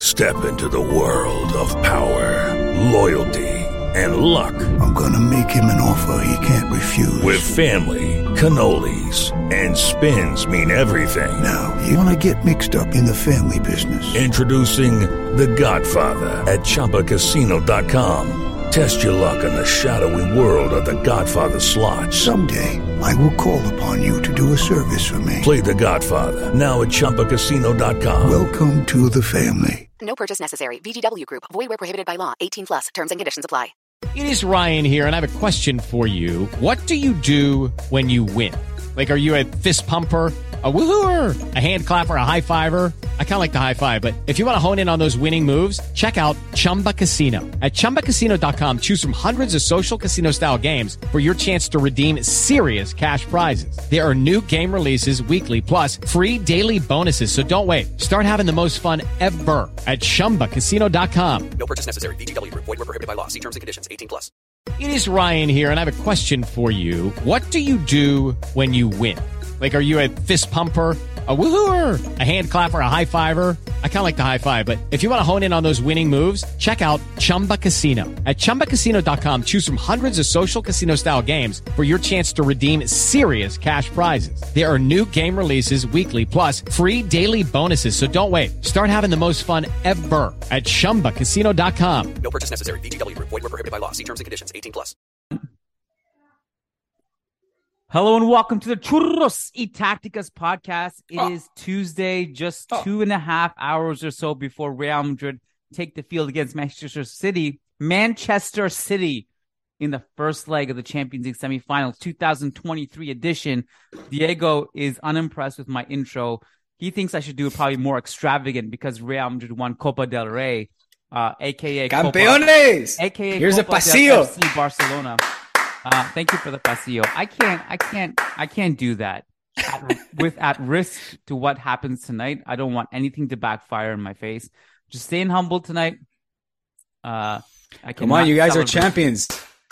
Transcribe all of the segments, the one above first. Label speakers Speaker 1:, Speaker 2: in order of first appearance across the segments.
Speaker 1: Step into the world of power, loyalty, and luck.
Speaker 2: I'm gonna make him an offer he can't refuse.
Speaker 1: With family, cannolis, and spins mean everything.
Speaker 2: Now, you wanna get mixed up in the family business.
Speaker 1: Introducing The Godfather at ChumbaCasino.com. Test your luck in the shadowy world of The Godfather slot.
Speaker 2: Someday, I will call upon you to do a service for me.
Speaker 1: Play The Godfather now at ChumbaCasino.com.
Speaker 2: Welcome to the family.
Speaker 3: No purchase necessary. VGW Group. Void where prohibited by law. 18 plus. Terms and conditions apply.
Speaker 4: It is Ryan here, and I have a question for you. What do you do when you win? Like, are you a fist pumper, a woohooer, a hand clapper, a high fiver? I kind of like the high five, but if you want to hone in on those winning moves, check out Chumba Casino. At ChumbaCasino.com, choose from hundreds of social casino-style games for your chance to redeem serious cash prizes. There are new game releases weekly, plus free daily bonuses. So don't wait. Start having the most fun ever at ChumbaCasino.com.
Speaker 5: No purchase necessary. VGW Group. Void where prohibited by law. See terms and conditions. 18 plus.
Speaker 4: It is Ryan here, and I have a question for you. What do you do when you win? Like, are you a fist pumper, a woohooer, a hand clapper, a high fiver? I kind of like the high five, but if you want to hone in on those winning moves, check out Chumba Casino. At ChumbaCasino.com, choose from hundreds of social casino-style games for your chance to redeem serious cash prizes. There are new game releases weekly, plus free daily bonuses. So don't wait. Start having the most fun ever at ChumbaCasino.com.
Speaker 5: No purchase necessary. VGW Group. Void where prohibited by law. See terms and conditions. 18 plus.
Speaker 6: Hello and welcome to the Churros y Tacticas podcast. It is Tuesday, just 2.5 hours or so before Real Madrid take the field against Manchester City. Manchester City in the first leg of the Champions League semifinals, 2023 edition. Diego is unimpressed with my intro. He thinks I should do it probably more extravagant because Real Madrid won Copa del Rey, aka
Speaker 7: Campeones.
Speaker 6: Aka
Speaker 7: Here's
Speaker 6: Copa
Speaker 7: a pasillo.
Speaker 6: del FC Barcelona. Thank you for the pasillo. I can't do that. At risk to what happens tonight, I don't want anything to backfire in my face. Just staying humble tonight.
Speaker 7: Come on, you guys are champions.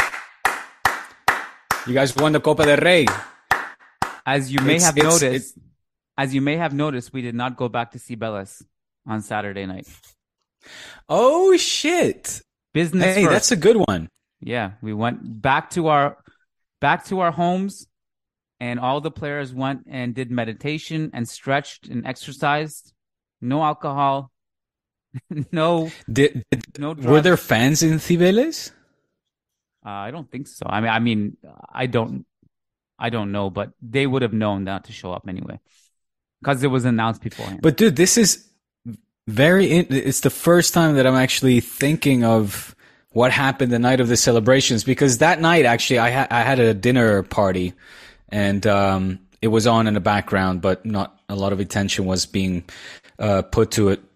Speaker 7: You guys won the Copa del Rey.
Speaker 6: As you may have noticed, we did not go back to Cibeles on Saturday night.
Speaker 7: Oh shit!
Speaker 6: Business.
Speaker 7: Hey,
Speaker 6: first.
Speaker 7: that's a good one.
Speaker 6: Yeah, we went back to our homes, and all the players went and did meditation and stretched and exercised. No alcohol, no drugs.
Speaker 7: Were there fans in Cibeles?
Speaker 6: I don't think so. I mean, I don't know, but they would have known not to show up anyway because it was announced beforehand.
Speaker 7: But dude, this is it's the first time that I'm actually thinking of what happened the night of the celebrations, because that night actually I had a dinner party and it was on in the background, but not a lot of attention was being put to it,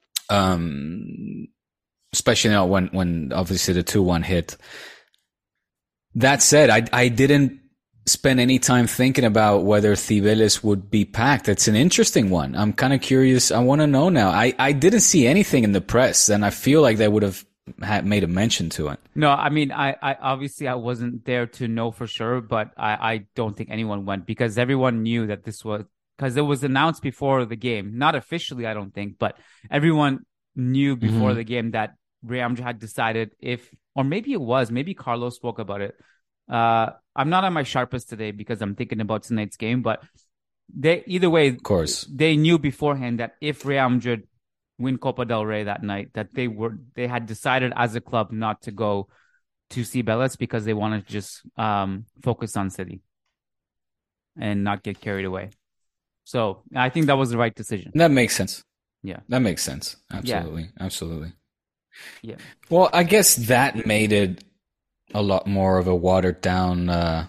Speaker 7: especially now when obviously the 2-1 hit. That said, I didn't spend any time thinking about whether Cibeles would be packed. It's an interesting one. I'm kind of curious. I want to know now. I didn't see anything in the press, and I feel like they would have made a mention to it.
Speaker 6: No, I mean, I obviously I wasn't there to know for sure, but I don't think anyone went because everyone knew that this was, because it was announced before the game, not officially, I don't think, but everyone knew before the game that Real Madrid had decided or maybe Carlos spoke about it. I'm not on my sharpest today because I'm thinking about tonight's game, but either way, of course, they knew beforehand that if Real Madrid win Copa del Rey that night, that they had decided as a club not to go to Cibeles because they wanted to just focus on City and not get carried away. So I think that was the right decision.
Speaker 7: That makes sense.
Speaker 6: Yeah.
Speaker 7: That makes sense. Absolutely.
Speaker 6: Yeah.
Speaker 7: Absolutely.
Speaker 6: Yeah.
Speaker 7: Well, I guess that made it a lot more of a watered down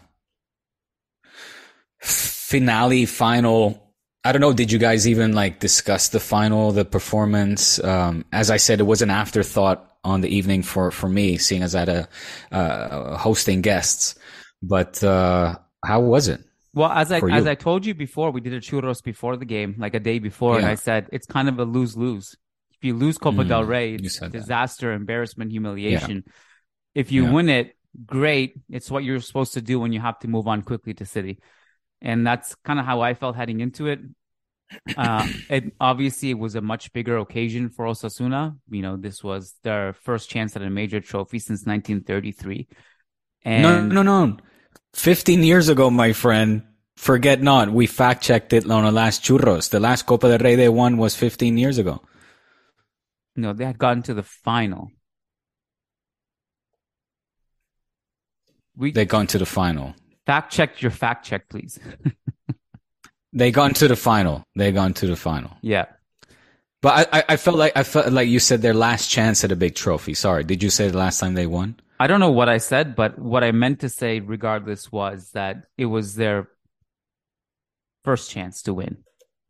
Speaker 7: final. I don't know. Did you guys even discuss the final, the performance? As I said, it was an afterthought on the evening for me, seeing as I had hosting guests. But how was it?
Speaker 6: Well, as I told you before, we did a churros before the game, like a day before, and I said it's kind of a lose-lose. If you lose Copa del Rey, it's disaster, embarrassment, humiliation. Yeah. If you win it, great. It's what you're supposed to do when you have to move on quickly to City. And that's kind of how I felt heading into it. It was a much bigger occasion for Osasuna. This was their first chance at a major trophy since 1933. And
Speaker 7: No. 15 years ago, my friend. Forget not. We fact checked it on the last Churros. The last Copa del Rey they won was 15 years ago.
Speaker 6: No, they had gotten to the final.
Speaker 7: They gone to the final.
Speaker 6: Fact check your fact check, please.
Speaker 7: They gone to the final.
Speaker 6: Yeah.
Speaker 7: But I felt like you said their last chance at a big trophy. Sorry, did you say the last time they won?
Speaker 6: I don't know what I said, but what I meant to say regardless was that it was their first chance to win.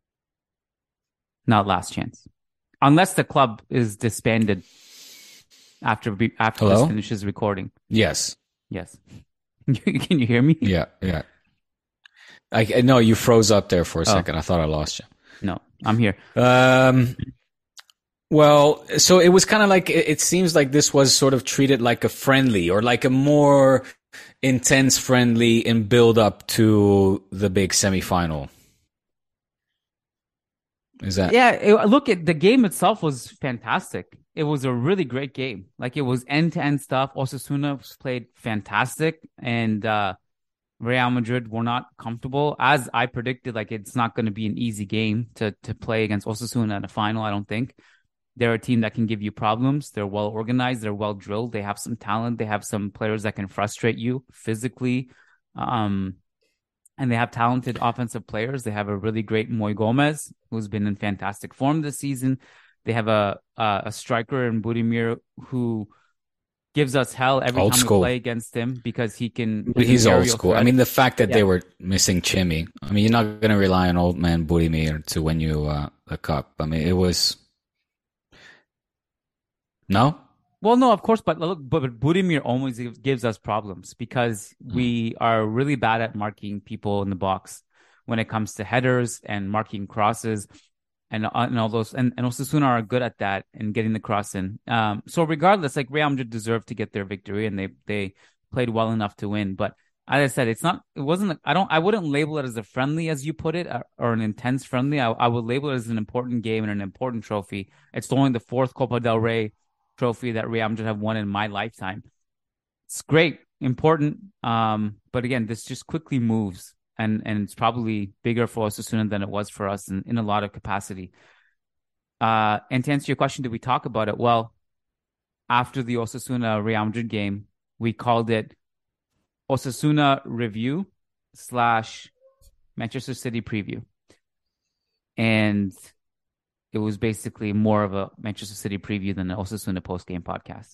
Speaker 6: Not last chance. Unless the club is disbanded after this finishes recording.
Speaker 7: Yes.
Speaker 6: Can you hear me?
Speaker 7: Yeah. No, you froze up there for a second. I thought I lost you.
Speaker 6: No, I'm here.
Speaker 7: Well, so it was kind of like, it seems like this was sort of treated like a friendly or like a more intense friendly in build up to the big semifinal. Is that?
Speaker 6: Yeah, look, the game itself was fantastic. It was a really great game. Like, it was end-to-end stuff. Osasuna played fantastic, and Real Madrid were not comfortable. As I predicted, like, it's not going to be an easy game to play against Osasuna in a final, I don't think. They're a team that can give you problems. They're well organized. They're well drilled. They have some talent. They have some players that can frustrate you physically. And they have talented offensive players. They have a really great Moy Gomez, who's been in fantastic form this season. They have a striker in Budimir who gives us hell every time we play against him because he's
Speaker 7: old school.
Speaker 6: Threat.
Speaker 7: I mean, the fact that they were missing Chimi. I mean, you're not going to rely on old man Budimir to win you the cup. I mean, it was... No?
Speaker 6: Well, no, of course, but look, but Budimir always gives us problems because we are really bad at marking people in the box when it comes to headers and marking crosses and all those. And Osasuna are good at that and getting the cross in. So regardless, like, Real Madrid deserved to get their victory and they played well enough to win. But as I said, I wouldn't label it as a friendly, as you put it, or an intense friendly. I would label it as an important game and an important trophy. It's only the fourth Copa del Rey trophy that Real Madrid have won in my lifetime. It's great, important, but again, this just quickly moves, and it's probably bigger for Osasuna than it was for us in a lot of capacity. And to answer your question, did we talk about it? Well, after the Osasuna Real Madrid game, we called it Osasuna Review / Manchester City Preview, and it was basically more of a Manchester City preview than the Osasuna post-game podcast.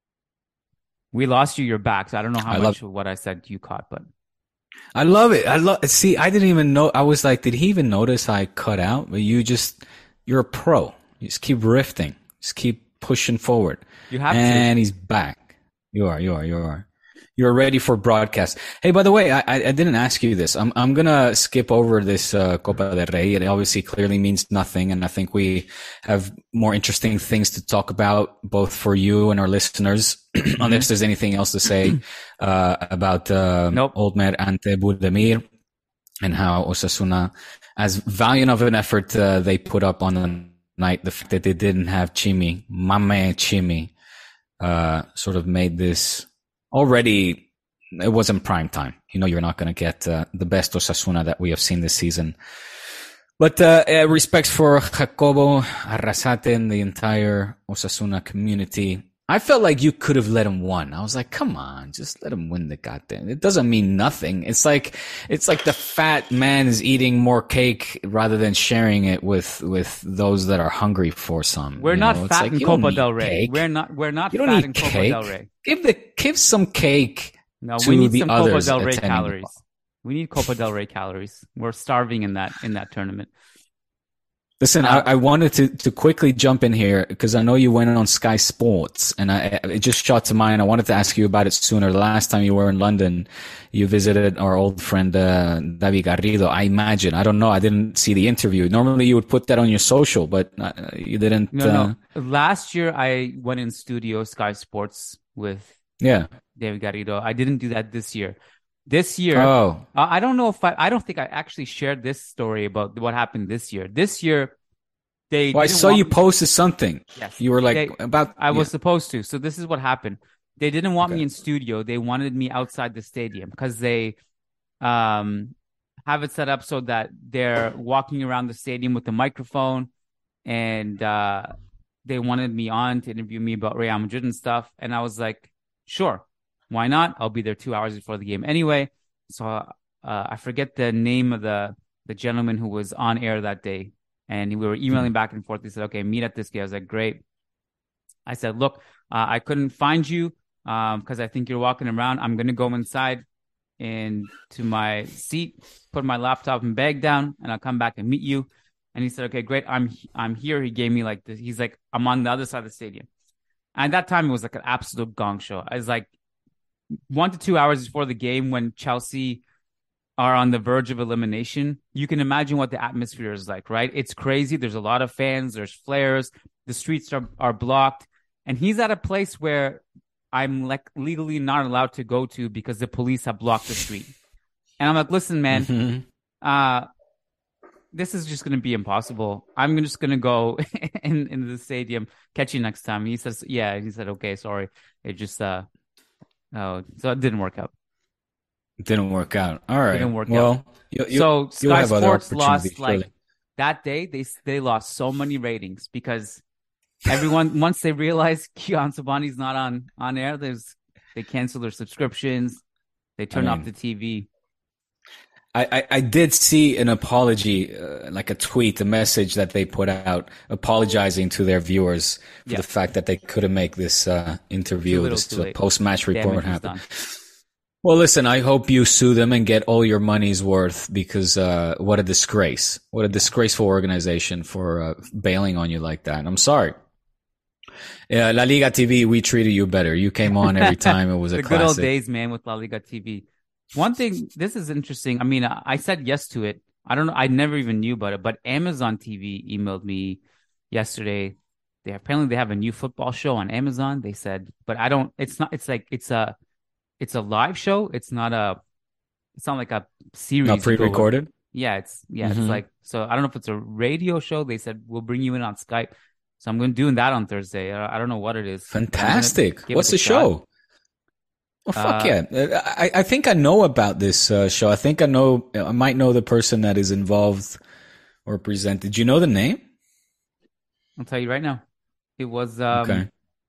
Speaker 6: We lost you. You're back. So I don't know how much of what I said you caught, but
Speaker 7: I love it. See, I didn't even know. I was like, did he even notice I cut out? But you're a pro. You just keep riffing. Just keep pushing forward.
Speaker 6: You have
Speaker 7: and he's back. You are. You're ready for broadcast. Hey, by the way, I didn't ask you this. I'm gonna skip over this Copa del Rey. It obviously clearly means nothing, and I think we have more interesting things to talk about, both for you and our listeners. Unless there's anything else to say about Old Man Ante Budimir and how Osasuna, as valiant of an effort they put up on the night, the fact that they didn't have Chimi, Mame Chimi, sort of made this. Already, it wasn't prime time. You know, you're not going to get the best Osasuna that we have seen this season. But respects for Jacobo Arrasate and the entire Osasuna community. I felt like you could have let him win. I was like, come on, just let him win the goddamn. It doesn't mean nothing. It's like the fat man is eating more cake rather than sharing it with those that are hungry for some.
Speaker 6: We're not fat in Copa del Rey. We're not fat in Copa del Rey.
Speaker 7: Give some cake.
Speaker 6: No,
Speaker 7: to
Speaker 6: we need
Speaker 7: the
Speaker 6: some
Speaker 7: others
Speaker 6: Copa del Rey
Speaker 7: attending.
Speaker 6: calories. We need Copa del Rey calories. We're starving in that tournament.
Speaker 7: Listen, I wanted to quickly jump in here because I know you went on Sky Sports, and it just shot to mind. I wanted to ask you about it sooner. The last time you were in London, you visited our old friend David Garrido. I imagine. I don't know. I didn't see the interview. Normally, you would put that on your social, but you didn't.
Speaker 6: No. Last year, I went in studio Sky Sports with David Garrido. I didn't do that this year. This year,
Speaker 7: Oh,
Speaker 6: I don't know if I don't think I actually shared this story about what happened this year. This year, they
Speaker 7: well, I
Speaker 6: didn't
Speaker 7: saw
Speaker 6: want
Speaker 7: you
Speaker 6: me-
Speaker 7: posted something.
Speaker 6: Yes.
Speaker 7: You were like
Speaker 6: They-
Speaker 7: about.
Speaker 6: I was
Speaker 7: yeah.
Speaker 6: supposed to. So this is what happened. They didn't want me
Speaker 7: Okay.
Speaker 6: in studio. They wanted me outside the stadium because they have it set up so that they're walking around the stadium with the microphone, and they wanted me on to interview me about Real Madrid and stuff. And I was like, sure, why not? I'll be there 2 hours before the game anyway. So I forget the name of the gentleman who was on air that day, and we were emailing back and forth. He said, okay, meet at this game. I was like, great. I said, look, I couldn't find you because I think you're walking around. I'm going to go inside and to my seat, put my laptop and bag down, and I'll come back and meet you. And he said, okay, great. I'm here. He gave me like this. He's like, I'm on the other side of the stadium. And at that time, it was like an absolute gong show. I was like 1 to 2 hours before the game when Chelsea are on the verge of elimination. You can imagine what the atmosphere is like, right? It's crazy. There's a lot of fans. There's flares. The streets are blocked. And he's at a place where I'm like legally not allowed to go to because the police have blocked the street. And I'm like, listen, man, this is just going to be impossible. I'm just going to go into the stadium, catch you next time. He says, yeah. He said, okay, sorry. It just, so it didn't work out.
Speaker 7: It didn't work out. All right.
Speaker 6: Didn't work
Speaker 7: well,
Speaker 6: out.
Speaker 7: you,
Speaker 6: So
Speaker 7: you'll
Speaker 6: Sky
Speaker 7: have other
Speaker 6: Sports lost
Speaker 7: opportunities,
Speaker 6: like
Speaker 7: surely.
Speaker 6: that day. They lost so many ratings because everyone once they realized Kiyan Sobhani's not on air, they cancel their subscriptions. They turn off the TV.
Speaker 7: I did see an apology, like a tweet, a message that they put out apologizing to their viewers for the fact that they couldn't make this interview, this post-match report
Speaker 6: Damage was
Speaker 7: happen.
Speaker 6: done.
Speaker 7: Well, listen, I hope you sue them and get all your money's worth because what a disgrace. What a disgraceful organization for bailing on you like that. I'm sorry. La Liga TV, we treated you better. You came on every time. It was a
Speaker 6: The
Speaker 7: classic.
Speaker 6: good old days, man, with La Liga TV. One thing, this is interesting. I mean, I said yes to it. I don't know. I never even knew about it, but Amazon TV emailed me yesterday. Apparently they have a new football show on Amazon. They said, but I don't, it's not, it's like, it's a live show. It's not like a series.
Speaker 7: Not pre-recorded?
Speaker 6: Yeah, it's like, so I don't know if it's a radio show. They said, we'll bring you in on Skype. So I'm going to do that on Thursday. I don't know what it is.
Speaker 7: Fantastic. What's the
Speaker 6: shot.
Speaker 7: show? Well, fuck yeah. I think I know about this show. I think I might know the person that is involved or presented. Do you know the name?
Speaker 6: I'll tell you right now. It was
Speaker 7: Okay.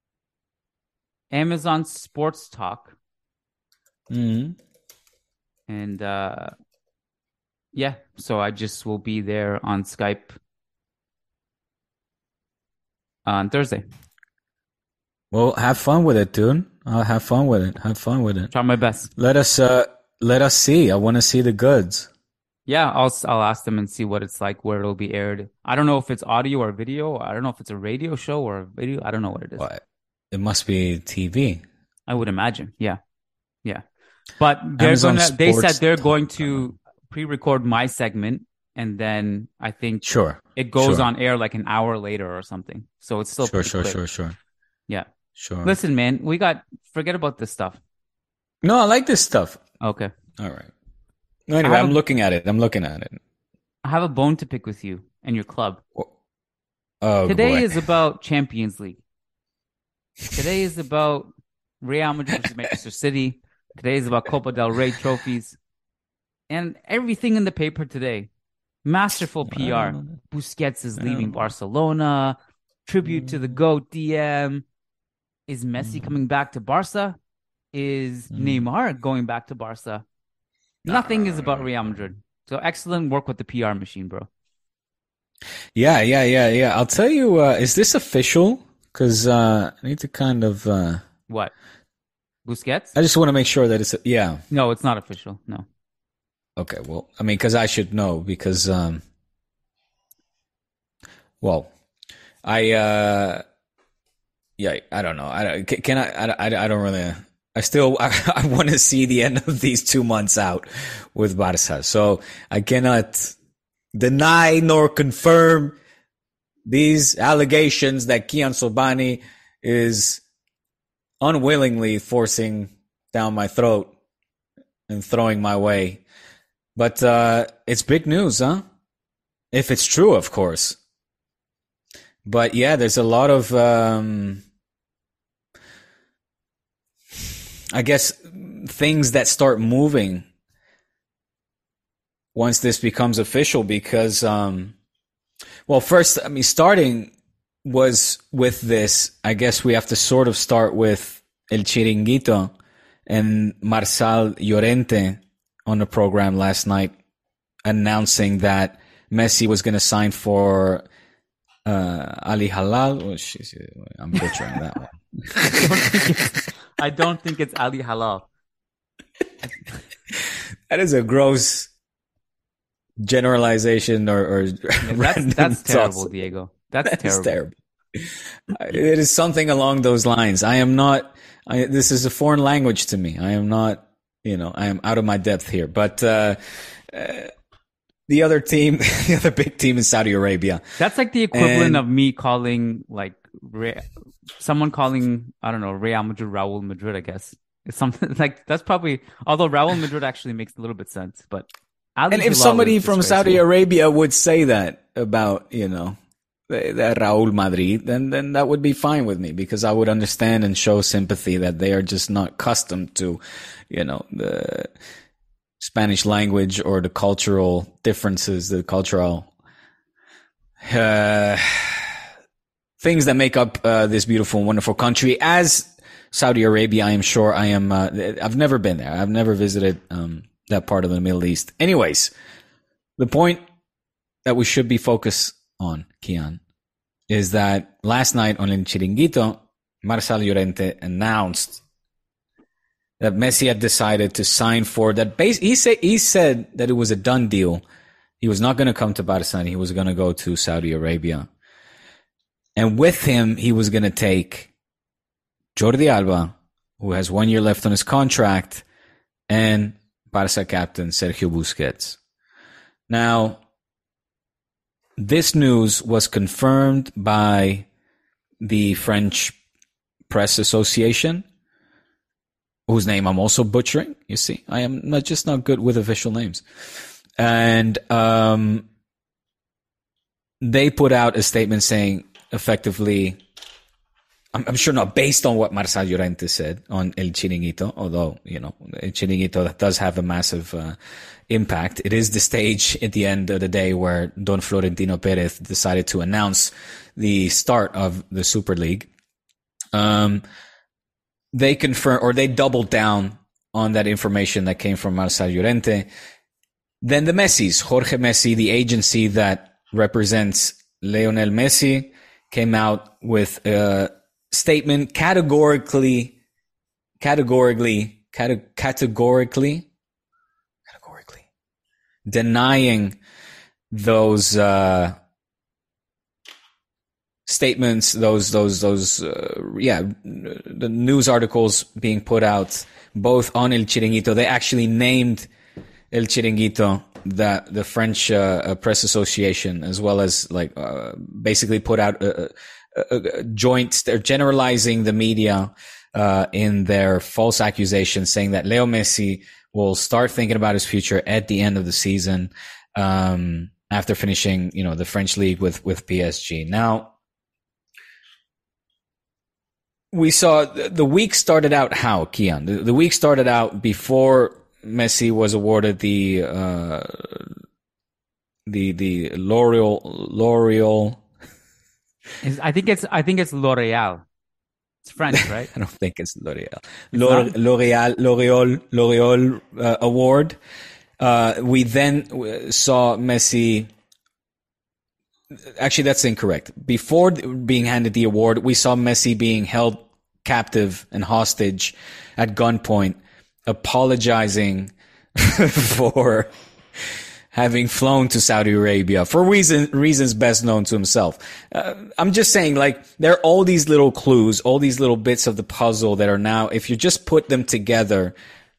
Speaker 6: Amazon Sports Talk.
Speaker 7: Mm-hmm.
Speaker 6: And yeah, so I just will be there on Skype on Thursday.
Speaker 7: Well, have fun with it, dude. Have fun with it. Have fun with it.
Speaker 6: Try my best.
Speaker 7: Let us see. I want to see the goods.
Speaker 6: Yeah, I'll ask them and see what it's like, where it'll be aired. I don't know if it's audio or video. I don't know if it's a radio show or a video. I don't know what it is.
Speaker 7: Well, it must be TV.
Speaker 6: I would imagine. Yeah. But they said they're going to pre-record my segment, and then I think it goes on air like an hour later or something. So it's still
Speaker 7: Sure.
Speaker 6: Yeah.
Speaker 7: Sure.
Speaker 6: Listen, man, forget about this stuff.
Speaker 7: No, I like this stuff.
Speaker 6: Okay.
Speaker 7: All right. Anyway, I'm looking at it.
Speaker 6: I have a bone to pick with you and your club.
Speaker 7: Oh,
Speaker 6: Today
Speaker 7: boy.
Speaker 6: is about Champions League. Today is about Real Madrid versus Manchester City. Today is about Copa del Rey trophies. And everything in the paper today. Masterful PR. Busquets is leaving Barcelona. Tribute to the GOAT DM. Is Messi coming back to Barca? Is Neymar going back to Barca? Nothing is about Real Madrid. So excellent work with the PR machine, bro.
Speaker 7: Yeah. I'll tell you, is this official? Because I need to kind of...
Speaker 6: What? Busquets?
Speaker 7: I just want to make sure that it's... Yeah.
Speaker 6: No, it's not official. No.
Speaker 7: Okay, well, I mean, because I should know, because... well, I don't know. I don't really... I want to see the end of these 2 months out with Barca. So I cannot deny nor confirm these allegations that Kiyan Sobhani is unwillingly forcing down my throat and throwing my way. But it's big news, huh? If it's true, of course. But yeah, there's a lot of, I guess, things that start moving once this becomes official because, well, first, I mean, starting was with this, I guess we have to sort of start with El Chiringuito and Marsal Llorente on the program last night announcing that Messi was going to sign for Al Hilal. Oh, I'm butchering that one.
Speaker 6: I don't think it's Al Hilal.
Speaker 7: That is a gross generalization or
Speaker 6: that's terrible, Diego. That's terrible. It is something along those lines. I am not. This is a foreign language to me. I am not. I am out of my depth here. But the other team, the other big team in Saudi Arabia. That's like the equivalent of me calling someone calling, I don't know, Real Madrid, Raul Madrid, I guess. It's something like that's probably, although Raul Madrid actually makes a little bit sense. But
Speaker 7: and if somebody from Saudi Arabia would say that about, the Raul Madrid, then that would be fine with me because I would understand and show sympathy that they are just not accustomed to, the Spanish language or the cultural differences, the cultural things that make up this beautiful and wonderful country. As Saudi Arabia, I am sure I've never been there. I've never visited that part of the Middle East. Anyways, the point that we should be focused on, Kian, is that last night on El Chiringuito, Marsal Llorente announced that Messi had decided to sign for that base. He said that it was a done deal. He was not going to come to Barca. He was going to go to Saudi Arabia. And with him, he was going to take Jordi Alba, who has 1 year left on his contract, and Barca captain Sergio Busquets. Now, this news was confirmed by the French Press Association, whose name I'm also butchering. You see, I am not good with official names. And they put out a statement saying, effectively, I'm sure not based on what Marsal Llorente said on El Chiringuito, although, El Chiringuito does have a massive impact. It is the stage at the end of the day where Don Florentino Perez decided to announce the start of the Super League. They confirmed, or they doubled down on that information that came from Marsal Llorente. Then the Messis, Jorge Messi, the agency that represents Lionel Messi, came out with a statement categorically denying those statements, the news articles being put out both on El Chiringuito. They actually named El Chiringuito, the French Press Association, as well as basically put out a joint. They're generalizing the media in their false accusations, saying that Leo Messi will start thinking about his future at the end of the season after finishing, the French league with PSG. Now, we saw the week started out how, Kian? The week started out before Messi was awarded the L'Oreal.
Speaker 6: I think it's L'Oreal. It's French, right?
Speaker 7: I don't think it's L'Oreal. L'Oreal award. We then saw Messi. Actually, that's incorrect. Before being handed the award, we saw Messi being held captive and hostage at gunpoint, apologizing for having flown to Saudi Arabia for reasons best known to himself. I'm just saying, there are all these little clues, all these little bits of the puzzle that are now, if you just put them together,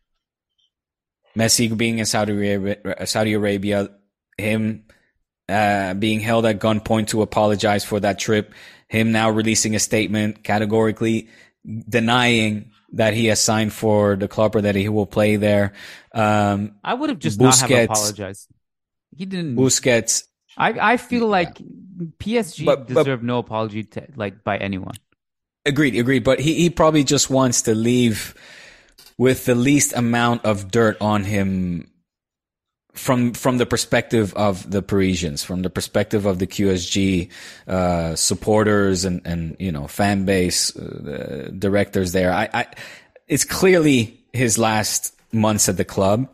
Speaker 7: Messi being in Saudi Arabia, him being held at gunpoint to apologize for that trip, him now releasing a statement categorically denying that he has signed for the club or that he will play there.
Speaker 6: I would have just not have apologized. He didn't.
Speaker 7: Busquets.
Speaker 6: I feel like PSG deserve no apology by anyone.
Speaker 7: Agreed. But he probably just wants to leave with the least amount of dirt on him from the perspective of the Parisians, from the perspective of the QSG supporters and fan base, directors there. It's clearly his last months at the club.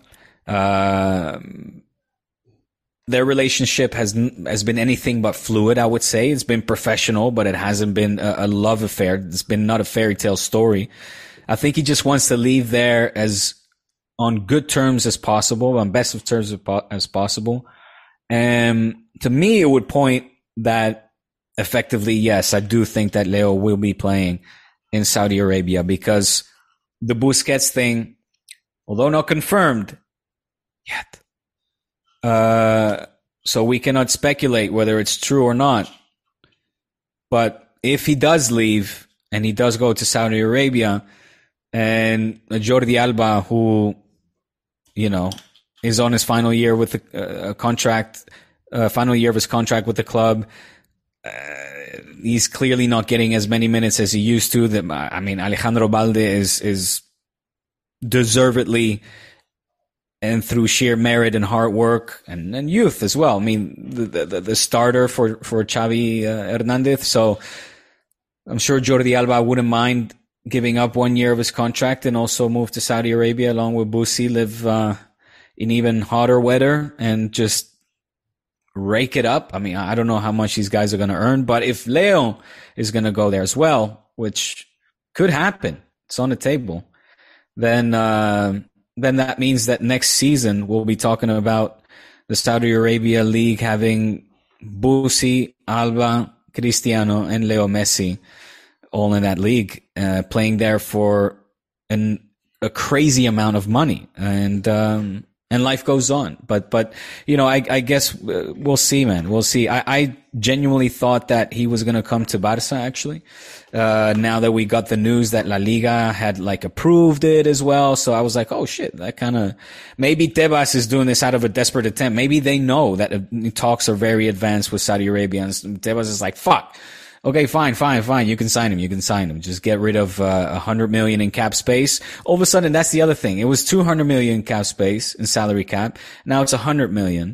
Speaker 7: Their relationship has been anything but fluid, I would say. It's been professional, but it hasn't been a love affair. It's been not a fairy tale story. I think he just wants to leave there as on good terms as possible, on best of terms as possible. And to me, it would point that effectively, yes, I do think that Leo will be playing in Saudi Arabia, because the Busquets thing, although not confirmed yet, so we cannot speculate whether it's true or not. But if he does leave and he does go to Saudi Arabia, and Jordi Alba, who, is on his final year with the final year of his contract with the club, he's clearly not getting as many minutes as he used to. Alejandro Balde is deservedly, and through sheer merit and hard work and youth as well. I mean, the starter for Xavi Hernandez. So I'm sure Jordi Alba wouldn't mind giving up 1 year of his contract and also move to Saudi Arabia along with Busi, live in even hotter weather and just rake it up. I mean, I don't know how much these guys are going to earn, but if Leo is going to go there as well, which could happen, it's on the table, then that means that next season we'll be talking about the Saudi Arabia League having Busi, Alba, Cristiano, and Leo Messi all in that league, playing there for a crazy amount of money, and life goes on. But I guess we'll see, man. We'll see. I genuinely thought that he was going to come to Barca, actually. Now that we got the news that La Liga had approved it as well. So I was like, oh shit, that kind of, maybe Tebas is doing this out of a desperate attempt. Maybe they know that talks are very advanced with Saudi Arabia, and Tebas is like, fuck. Okay, fine. You can sign him. Just get rid of 100 million in cap space. All of a sudden, that's the other thing. It was 200 million cap space in salary cap. Now it's 100 million.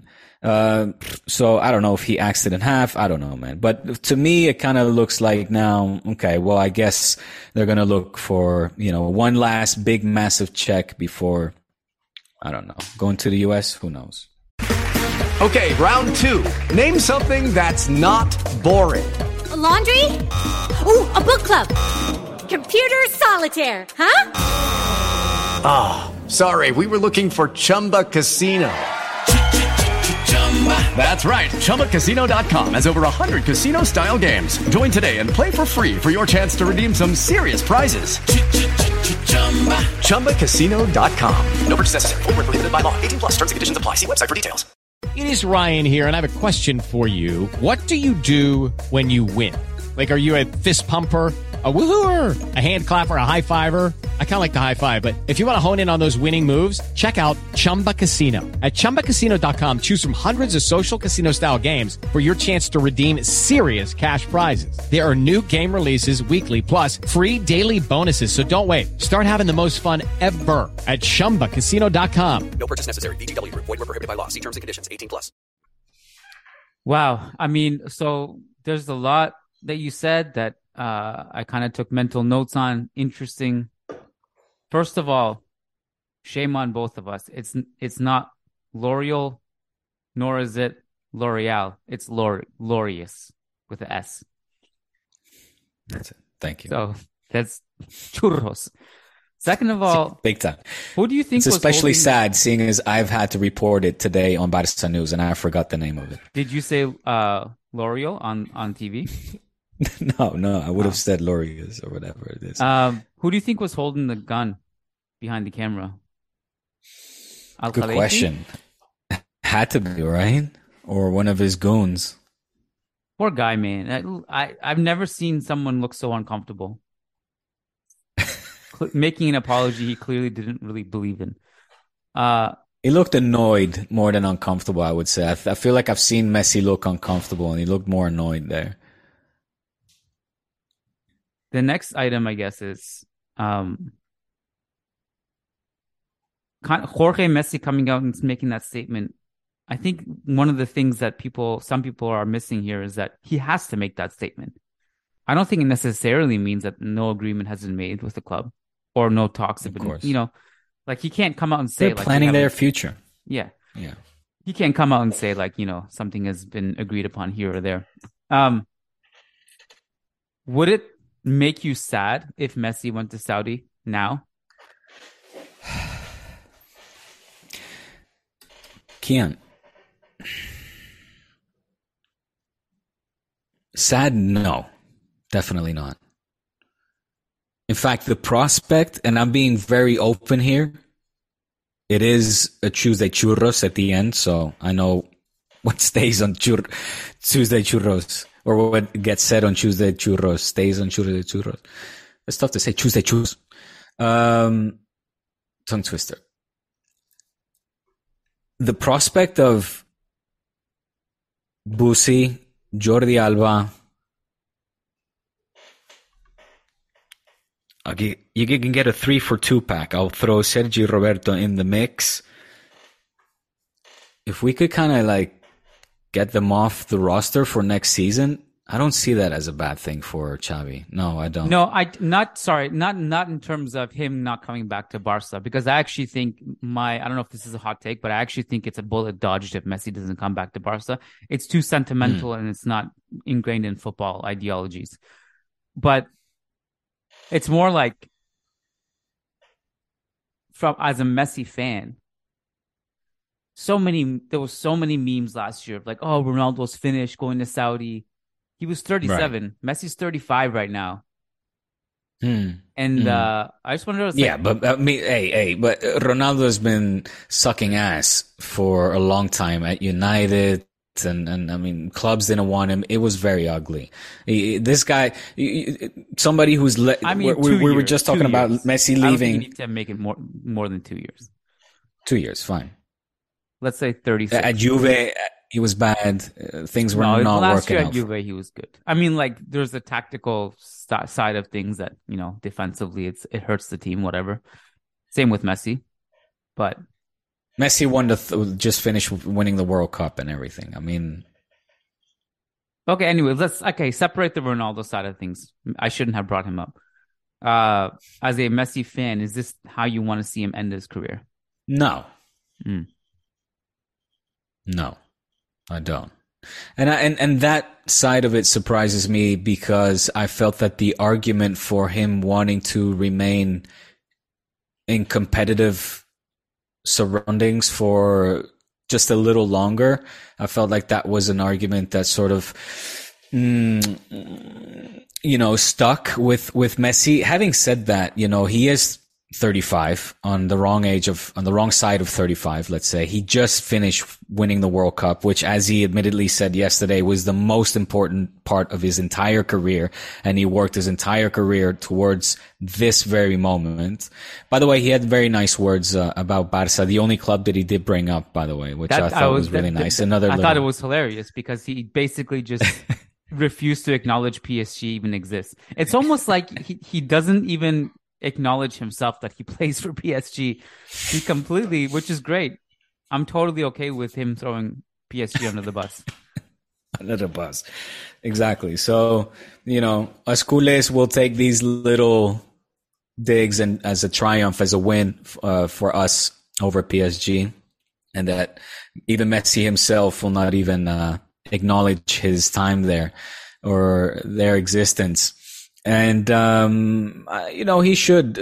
Speaker 7: So I don't know if he axed it in half. I don't know, man. But to me, it kind of looks like now, okay, well, I guess they're going to look for, one last big, massive check before, I don't know, going to the US. Who knows?
Speaker 8: Okay, round two. Name something that's not boring.
Speaker 9: A laundry? Ooh, a book club. Computer solitaire, huh?
Speaker 8: Ah, sorry, we were looking for Chumba Casino. That's right, ChumbaCasino.com has over 100 casino-style games. Join today and play for free for your chance to redeem some serious prizes. ChumbaCasino.com. No purchase necessary. Void where prohibited by law. 18+. Terms and conditions apply. See website for details.
Speaker 4: It is Ryan here, and I have a question for you. What do you do when you win? Are you a fist pumper, a woohooer, a hand clapper, a high fiver? I kind of like the high five, but if you want to hone in on those winning moves, check out Chumba Casino. At ChumbaCasino.com, choose from hundreds of social casino-style games for your chance to redeem serious cash prizes. There are new game releases weekly, plus free daily bonuses. So don't wait. Start having the most fun ever at ChumbaCasino.com.
Speaker 5: No purchase necessary. VGW. Void where prohibited by law. See terms and conditions. 18+.
Speaker 6: Wow. I mean, so there's a lot that you said that I kind of took mental notes on. Interesting. First of all, shame on both of us. It's not L'Oreal, nor is it L'Oreal. It's Laureus with an S.
Speaker 7: That's it. Thank you.
Speaker 6: So that's churros. Second of all,
Speaker 7: big time.
Speaker 6: Who do you think
Speaker 7: it's especially sad, seeing as I've had to report it today on Barca News, and I forgot the name of it.
Speaker 6: Did you say L'Oreal on TV?
Speaker 7: No, I would have said Laureus or whatever it is.
Speaker 6: Who do you think was holding the gun behind the camera?
Speaker 7: Good question. Had to be, right? Or one of his goons.
Speaker 6: Poor guy, man. I've never seen someone look so uncomfortable. making an apology he clearly didn't really believe in.
Speaker 7: He looked annoyed more than uncomfortable, I would say. I feel like I've seen Messi look uncomfortable, and he looked more annoyed there.
Speaker 6: The next item, I guess, is Jorge Messi coming out and making that statement. I think one of the things that some people are missing here is that he has to make that statement. I don't think it necessarily means that no agreement has been made with the club or no talks have been, like he can't come out and say
Speaker 7: they're planning their future.
Speaker 6: Yeah.
Speaker 7: Yeah.
Speaker 6: He can't come out and say something has been agreed upon here or there. Would it make you sad if Messi went to Saudi now?
Speaker 7: Kian. Sad? No, definitely not. In fact, the prospect, and I'm being very open here, it is a Tuesday churros at the end, so I know what stays on Tuesday churros, or what gets said on Tuesday churros stays on Tuesday churros. It's tough to say Tuesday churros. Tongue twister. The prospect of Busi, Jordi Alba, you can get a 3-for-2 pack. I'll throw Sergi Roberto in the mix. If we could kind of get them off the roster for next season, I don't see that as a bad thing for Xavi. No, I don't.
Speaker 6: No, not in terms of him not coming back to Barca, because I actually think I don't know if this is a hot take, but I actually think it's a bullet dodged if Messi doesn't come back to Barca. It's too sentimental and it's not ingrained in football ideologies. But it's more like as a Messi fan, there was so many memes last year like, oh, Ronaldo's finished going to Saudi. He was 37. Right. Messi's 35 right now. And I just wonder.
Speaker 7: But but Ronaldo's been sucking ass for a long time at United, and I mean, clubs didn't want him. It was very ugly. This guy, somebody who's we were just talking about Messi leaving. I don't think
Speaker 6: you need to make it more than 2 years.
Speaker 7: 2 years, fine.
Speaker 6: Let's say 36.
Speaker 7: At Juve, he was bad. Things were not working out.
Speaker 6: Last year at Juve, he was good. I mean, there's a tactical side of things that, defensively, it hurts the team, whatever. Same with Messi. But
Speaker 7: Messi just finished winning the World Cup and everything. I mean...
Speaker 6: Okay, anyway, separate the Ronaldo side of things. I shouldn't have brought him up. As a Messi fan, is this how you want to see him end his career?
Speaker 7: No. No, I don't. And that side of it surprises me because I felt that the argument for him wanting to remain in competitive surroundings for just a little longer, I felt like that was an argument that sort of, stuck with Messi. Having said that, he is 35 on the wrong side of 35, let's say. He just finished winning the World Cup, which, as he admittedly said yesterday, was the most important part of his entire career. And he worked his entire career towards this very moment. By the way, he had very nice words about Barca, the only club that he did bring up, by the way, which I thought was really nice. I
Speaker 6: thought it was hilarious because he basically just refused to acknowledge PSG even exists. It's almost like he doesn't even acknowledge himself that he plays for PSG. He completely, which is great. I'm totally okay with him throwing PSG under the bus.
Speaker 7: Under the bus. Exactly. So, us culés will take these little digs and as a triumph, as a win for us over PSG, and that even Messi himself will not even acknowledge his time there or their existence. And, he should,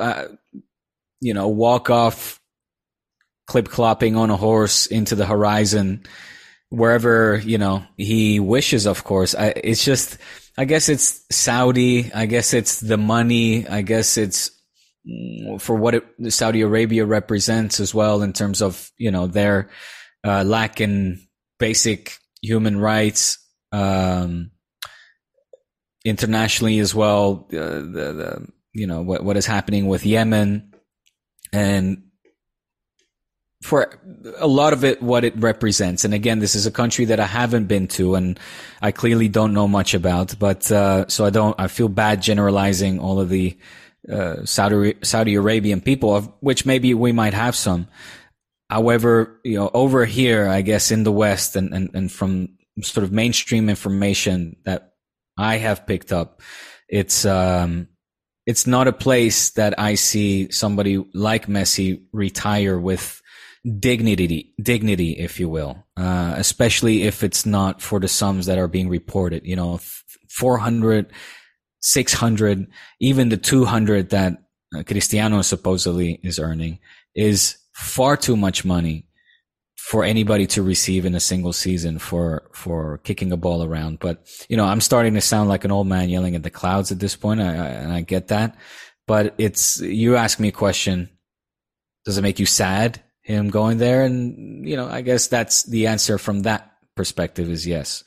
Speaker 7: walk off clip-clopping on a horse into the horizon wherever, he wishes, of course. I guess it's Saudi. I guess it's the money. I guess it's for what Saudi Arabia represents as well in terms of, their lack in basic human rights, internationally as well, the what is happening with Yemen, and for a lot of it, what it represents. And again, this is a country that I haven't been to and I clearly don't know much about, but, so I feel bad generalizing all of the, Saudi Arabian people, of which maybe we might have some. However, over here, I guess in the West and from sort of mainstream information that I have picked up, it's not a place that I see somebody like Messi retire with dignity, if you will, especially if it's not for the sums that are being reported, 400, 600, even the 200 that Cristiano supposedly is earning is far too much money for anybody to receive in a single season for kicking a ball around. But, I'm starting to sound like an old man yelling at the clouds at this point. And I get that, but you ask me a question. Does it make you sad, him going there? And, I guess that's the answer from that perspective is yes.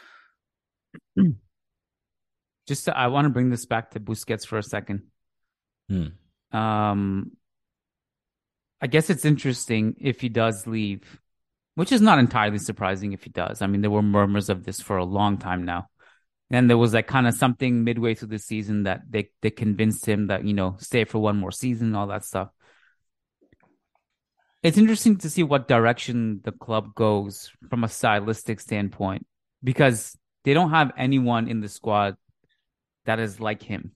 Speaker 6: I want to bring this back to Busquets for a second. I guess it's interesting if he does leave, which is not entirely surprising if he does. I mean, there were murmurs of this for a long time now. And there was like kind of something midway through the season that they convinced him that, stay for one more season, all that stuff. It's interesting to see what direction the club goes from a stylistic standpoint, because they don't have anyone in the squad that is like him.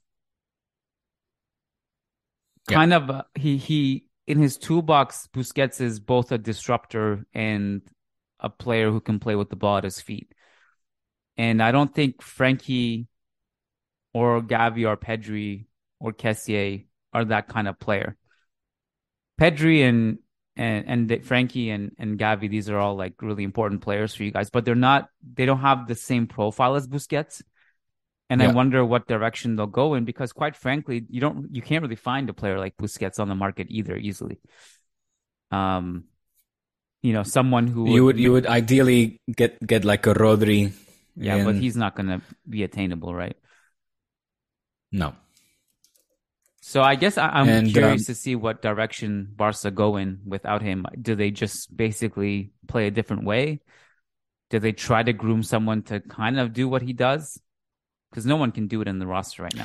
Speaker 6: Yeah. Kind of, he in his toolbox, Busquets is both a disruptor and a player who can play with the ball at his feet. And I don't think Frankie or Gavi or Pedri or Kessié are that kind of player. Pedri and Frankie and Gavi, these are all like really important players for you guys, but they don't have the same profile as Busquets. And I wonder what direction they'll go in, because quite frankly, you can't really find a player like Busquets on the market either easily. Someone who
Speaker 7: you would ideally get like a Rodri.
Speaker 6: Yeah, but he's not going to be attainable, right?
Speaker 7: No.
Speaker 6: So I guess I'm curious to see what direction Barca go in without him. Do they just basically play a different way? Do they try to groom someone to kind of do what he does? Because no one can do it in the roster right now.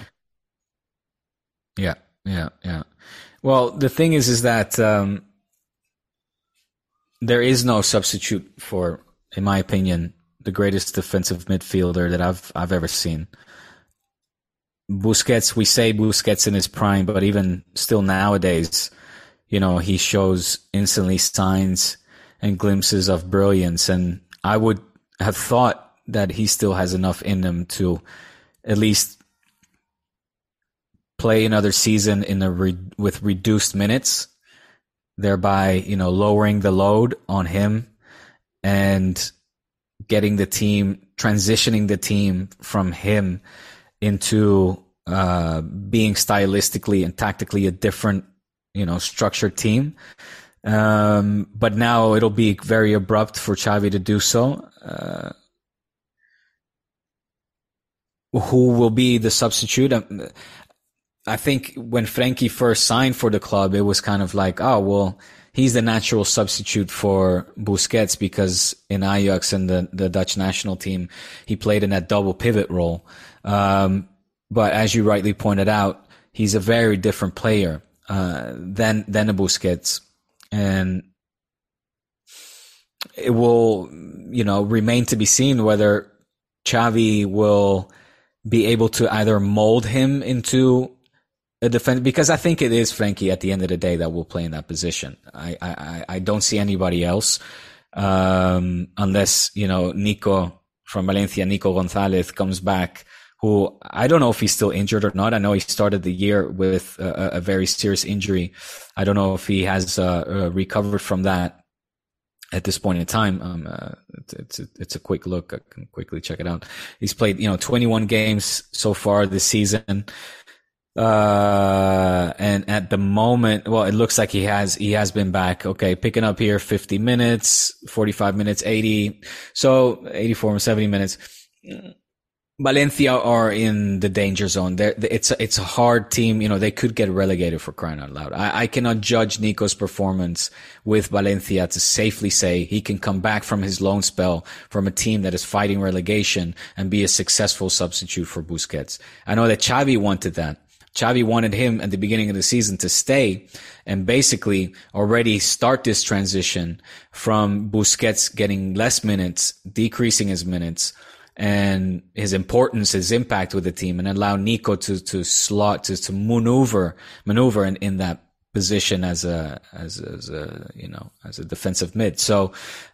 Speaker 7: Yeah. Well, the thing is that there is no substitute for, in my opinion, the greatest defensive midfielder that I've ever seen. Busquets, we say Busquets in his prime, but even still nowadays, he shows instantly signs and glimpses of brilliance. And I would have thought that he still has enough in him to at least play another season with reduced minutes, thereby, lowering the load on him and getting the team, transitioning the team from him into being stylistically and tactically a different, structured team. But now it'll be very abrupt for Xavi to do so. Who will be the substitute? I think when Frankie first signed for the club, it was kind of like, oh, well, he's the natural substitute for Busquets, because in Ajax and the Dutch national team, he played in that double pivot role. But as you rightly pointed out, he's a very different player than a Busquets. And it will, remain to be seen whether Xavi will be able to either mold him into a defense, because I think it is Frankie at the end of the day that will play in that position. I don't see anybody else, unless, Nico from Valencia, Nico Gonzalez comes back, who I don't know if he's still injured or not. I know he started the year with a very serious injury. I don't know if he has recovered from that at this point in time. It's a quick look. I can quickly check it out. He's played, 21 games so far this season. And at the moment, well, it looks like he has been back. Okay. Picking up here 50 minutes, 45 minutes, 80. So 84 and 70 minutes. Valencia are in the danger zone. It's a hard team. They could get relegated, for crying out loud. I cannot judge Nico's performance with Valencia to safely say he can come back from his loan spell from a team that is fighting relegation and be a successful substitute for Busquets. I know that Xavi wanted that. Xavi wanted him at the beginning of the season to stay and basically already start this transition from Busquets getting less minutes, decreasing his minutes, and his importance, his impact with the team, and allow Nico to maneuver in that position as a defensive mid. So,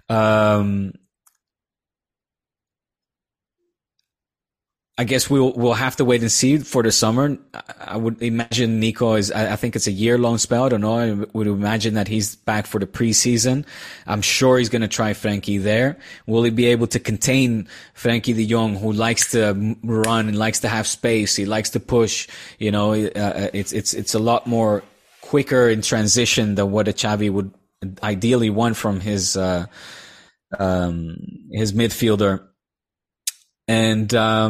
Speaker 7: I guess we'll have to wait and see for the summer. I would imagine Nico I think it's a year-long spell. I don't know. I would imagine that he's back for the preseason. I'm sure he's going to try Frenkie there. Will he be able to contain Frenkie de Jong, who likes to run and likes to have space? He likes to push. It's a lot more quicker in transition than what a Xavi would ideally want from his midfielder. And, I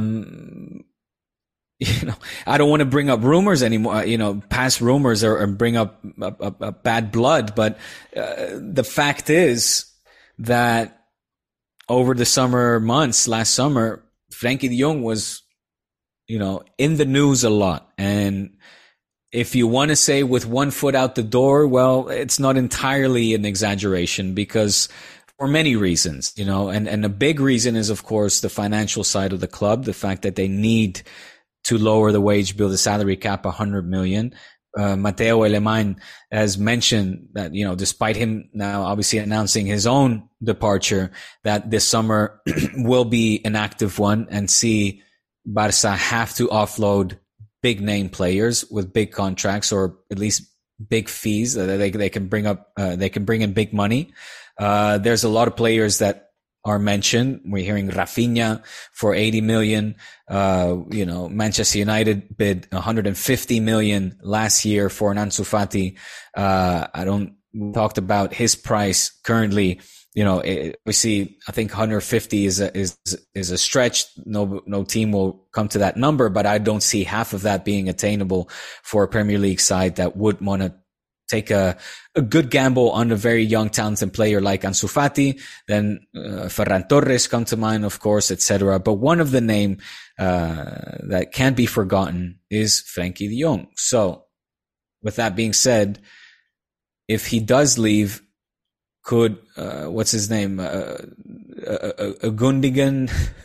Speaker 7: don't want to bring up rumors anymore, past rumors or bring up bad blood. But the fact is that over the summer months, last summer, Frenkie de Jong was, in the news a lot. And if you want to say with one foot out the door, well, it's not entirely an exaggeration because for many reasons, and a big reason is, of course, the financial side of the club, the fact that they need to lower the wage bill, the salary cap, 100 million. Mateo Alemany has mentioned that, despite him now obviously announcing his own departure, that this summer will be an active one and see Barca have to offload big name players with big contracts or at least big fees that they can bring up, they can bring in big money. There's a lot of players that are mentioned. We're hearing Rafinha for 80 million. Manchester United bid 150 million last year for an Ansu Fati. We talked about his price currently. We see, I think 150 is a stretch. No team will come to that number, but I don't see half of that being attainable for a Premier League side that would want to take a good gamble on a very young, talented player like Ansu Fati. Then Ferran Torres come to mind, of course, etc. But one of the name that can't be forgotten is Frenkie de Jong. So, with that being said, if he does leave, could what's his name, Gundogan,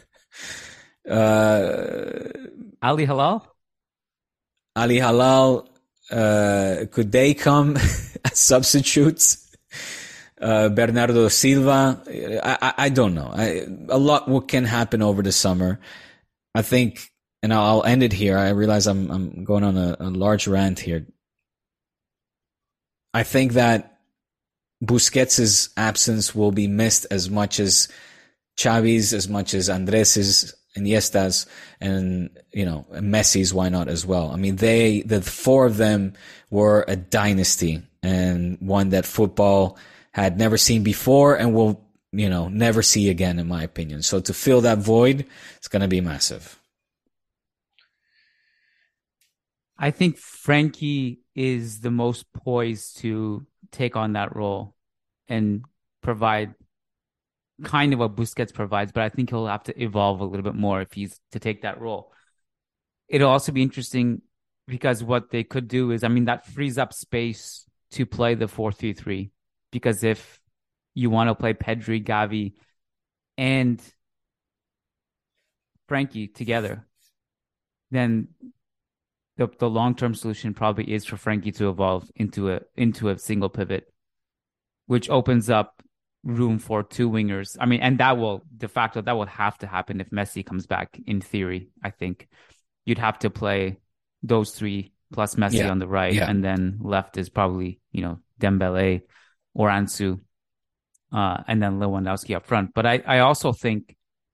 Speaker 6: Ali
Speaker 7: Halal. Could they come as substitutes? Bernardo Silva. I don't know. A lot can happen over the summer. I think, and I'll end it here. I realize I'm going on a large rant here. I think that Busquets' absence will be missed as much as Xavi's, as much as Andres's, Iniesta's, and Messi's. Why not as well? I mean, the four of them were a dynasty and one that football had never seen before and will never see again, in my opinion. So to fill that void, it's going to be massive.
Speaker 6: I think Frenkie is the most poised to take on that role and provide kind of what Busquets provides, but I think he'll have to evolve a little bit more if he's to take that role. It'll also be interesting because what they could do is, that frees up space to play the 4-3-3. Because if you want to play Pedri, Gavi, and Frenkie together, then the long-term solution probably is for Frenkie to evolve into a single pivot, which opens up room for two wingers. And that will have to happen if Messi comes back, in theory. I think you'd have to play those three plus Messi on the right, and then left is probably, Dembele or Ansu, and then Lewandowski up front. But I also think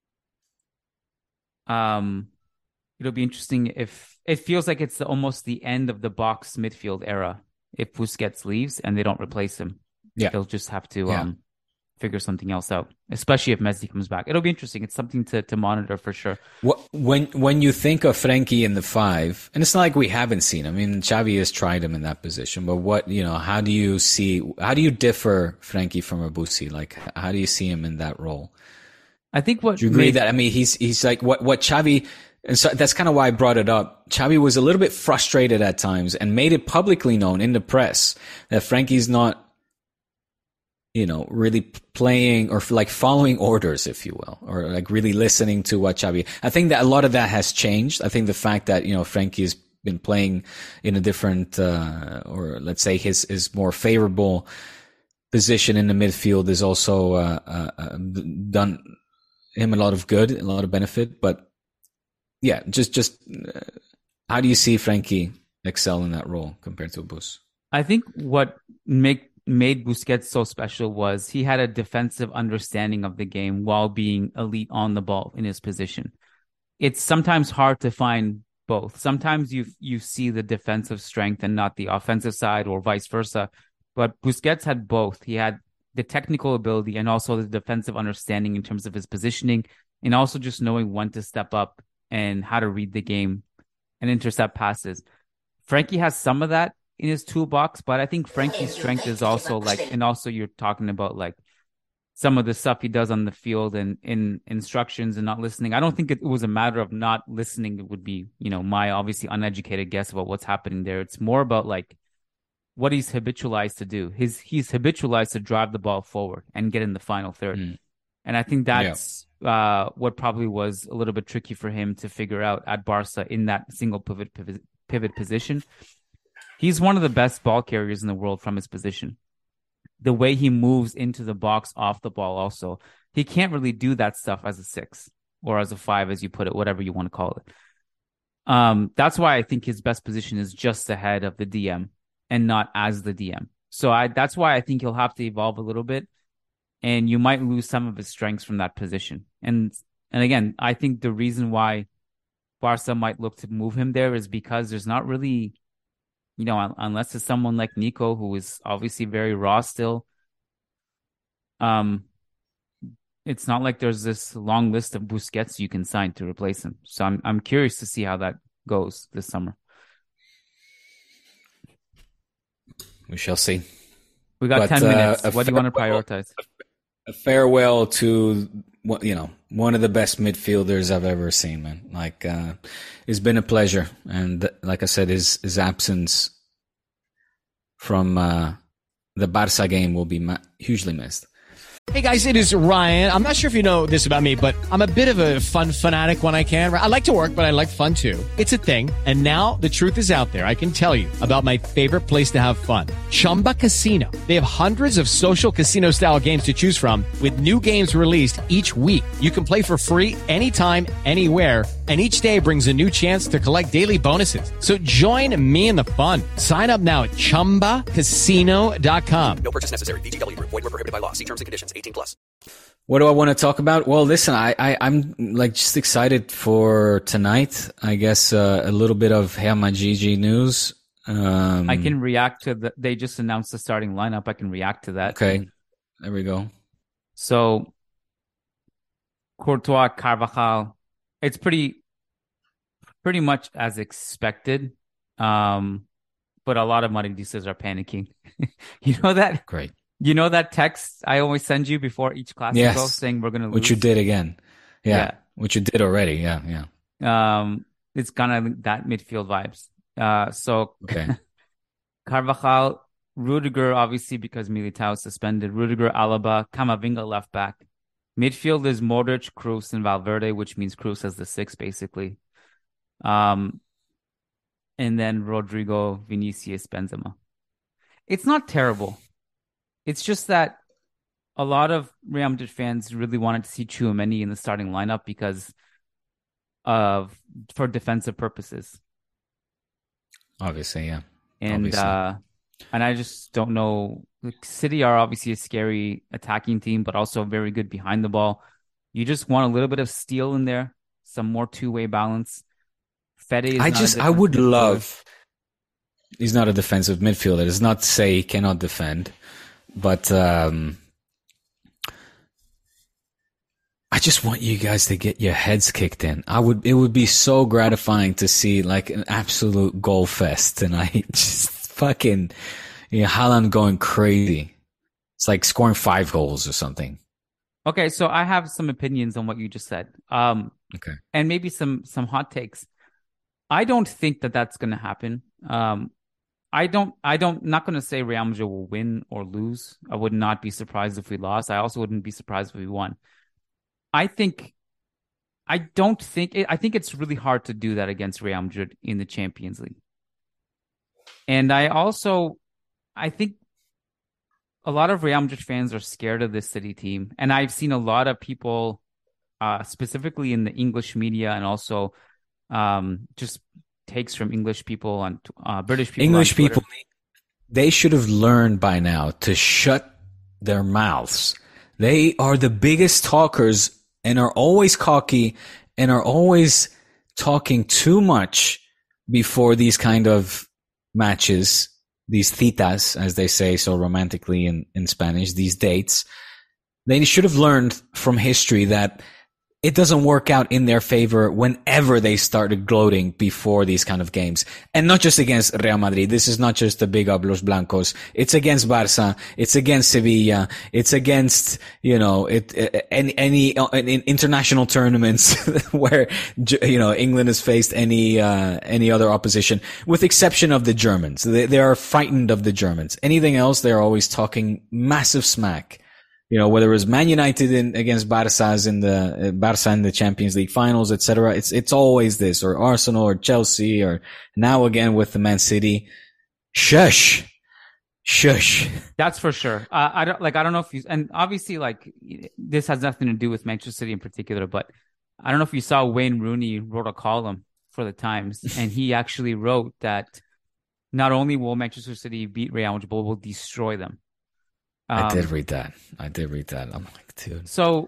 Speaker 6: it'll be interesting if it feels like it's almost the end of the box midfield era if Busquets leaves and they don't replace him. They'll just have to figure something else out, especially if Messi comes back. It'll be interesting. It's something to monitor for sure.
Speaker 7: When you think of Frenkie in the 5, and it's not like we haven't seen him. I mean, Xavi has tried him in that position, but how do you differ Frenkie from Abusi? Like, how do you see him in that role?
Speaker 6: I think
Speaker 7: do you agree that, I mean, he's like what Xavi, and so that's kind of why I brought it up. Xavi was a little bit frustrated at times and made it publicly known in the press that Frenkie's not, really playing or like following orders, if you will, or like really listening to what Xavi. I think that a lot of that has changed. I think the fact that, Frenkie's been playing in a different, or let's say his more favorable position in the midfield is also, done him a lot of good, a lot of benefit. But yeah, just how do you see Frenkie excel in that role compared to Bus?
Speaker 6: I think what made Busquets so special was he had a defensive understanding of the game while being elite on the ball in his position. It's sometimes hard to find both. Sometimes you see the defensive strength and not the offensive side, or vice versa. But Busquets had both. He had the technical ability and also the defensive understanding in terms of his positioning, and also just knowing when to step up and how to read the game and intercept passes. Frenkie has some of that in his toolbox, but I think Frenkie's strength is also and also you're talking about like some of the stuff he does on the field and in instructions and not listening. I don't think it was a matter of not listening. It would be, my obviously uneducated guess about what's happening there. It's more about like what he's habitualized to do. He's habitualized to drive the ball forward and get in the final third. And I think that's what probably was a little bit tricky for him to figure out at Barca in that single pivot position. He's one of the best ball carriers in the world from his position. The way he moves into the box off the ball also. He can't really do that stuff as a 6 or as a 5, as you put it, whatever you want to call it. That's why I think his best position is just ahead of the DM and not as the DM. So that's why I think he'll have to evolve a little bit, and you might lose some of his strengths from that position. And again, I think the reason why Barca might look to move him there is because there's not really, unless it's someone like Nico, who is obviously very raw still. It's not like there's this long list of Busquets you can sign to replace him. So I'm curious to see how that goes this summer.
Speaker 7: We shall see.
Speaker 6: We got 10 minutes. What do you want to prioritize?
Speaker 7: A farewell to, one of the best midfielders I've ever seen, man. Like, it's been a pleasure. And like I said, his absence from the Barca game will be hugely missed.
Speaker 4: Hey guys, it is Ryan. I'm not sure if you know this about me, but I'm a bit of a fun fanatic when I can. I like to work, but I like fun too. It's a thing. And now the truth is out there. I can tell you about my favorite place to have fun. Chumba Casino. They have hundreds of social casino style games to choose from with new games released each week. You can play for free anytime, anywhere. And each day brings a new chance to collect daily bonuses. So join me in the fun. Sign up now at ChumbaCasino.com.
Speaker 5: No purchase necessary. VGW Group. Void where prohibited by law. See terms and conditions. 18+.
Speaker 7: What do I want to talk about? Well, listen, I'm like just excited for tonight. I guess a little bit of Real Majiji news.
Speaker 6: I can react to they just announced the starting lineup. I can react to that.
Speaker 7: Okay, there we go.
Speaker 6: So Courtois, Carvajal, it's pretty much as expected. But a lot of Madridistas are panicking. You know that?
Speaker 7: Great.
Speaker 6: You know that text I always send you before each Clásico saying we're going to lose?
Speaker 7: Which you did again. Yeah. Which you did already. Yeah.
Speaker 6: It's kind of that midfield vibes.
Speaker 7: Okay.
Speaker 6: Carvajal, Rudiger, obviously because Militao is suspended. Rudiger, Alaba, Camavinga left back. Midfield is Modric, Kroos, and Valverde, which means Kroos as the 6, basically. And then Rodrigo, Vinicius, Benzema. It's not terrible. It's just that a lot of Real Madrid fans really wanted to see Tchouaméni in the starting lineup because for defensive purposes.
Speaker 7: Obviously, yeah.
Speaker 6: And I just don't know. City are obviously a scary attacking team, but also very good behind the ball. You just want a little bit of steel in there, some more two-way balance. Fede is
Speaker 7: I would love. He's not a defensive midfielder. It's not to say he cannot defend, but I just want you guys to get your heads kicked in. It would be so gratifying to see like an absolute goal fest tonight. Just fucking, Haaland going crazy. It's like scoring 5 goals or something.
Speaker 6: Okay, so I have some opinions on what you just said.
Speaker 7: Okay.
Speaker 6: And maybe some hot takes. I don't think that that's going to happen. Not going to say Real Madrid will win or lose. I would not be surprised if we lost. I also wouldn't be surprised if we won. I think it's really hard to do that against Real Madrid in the Champions League. And I think a lot of Real Madrid fans are scared of this City team. And I've seen a lot of people, specifically in the English media and also just takes from English people on British people.
Speaker 7: English people, they should have learned by now to shut their mouths. They are the biggest talkers and are always cocky and are always talking too much before these kind of matches, these citas, as they say so romantically in Spanish, these dates. They should have learned from history that it doesn't work out in their favor whenever they started gloating before these kind of games. And not just against Real Madrid. This is not just the big up Los Blancos. It's against Barça. It's against Sevilla. It's against, any international tournaments where, England has faced any other opposition, with exception of the Germans. They are frightened of the Germans. Anything else, they're always talking massive smack. Whether it was Man United against Barça in the Champions League finals, etc. It's always this, or Arsenal or Chelsea, or now again with the Man City. Shush.
Speaker 6: That's for sure. I don't know if you, and obviously this has nothing to do with Manchester City in particular, but I don't know if you saw Wayne Rooney wrote a column for the Times, and he actually wrote that not only will Manchester City beat Real Madrid, but will destroy them.
Speaker 7: I did read that. I'm like, dude.
Speaker 6: So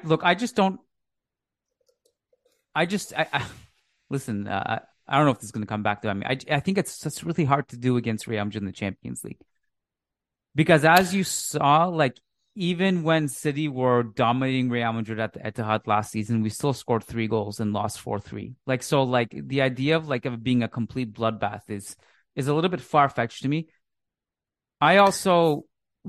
Speaker 6: listen, I don't know if this is going to come back to me. I think it's really hard to do against Real Madrid in the Champions League. Because as you saw, even when City were dominating Real Madrid at the Etihad last season, we still scored 3 goals and lost 4-3. The idea of of being a complete bloodbath is a little bit far-fetched to me. I also,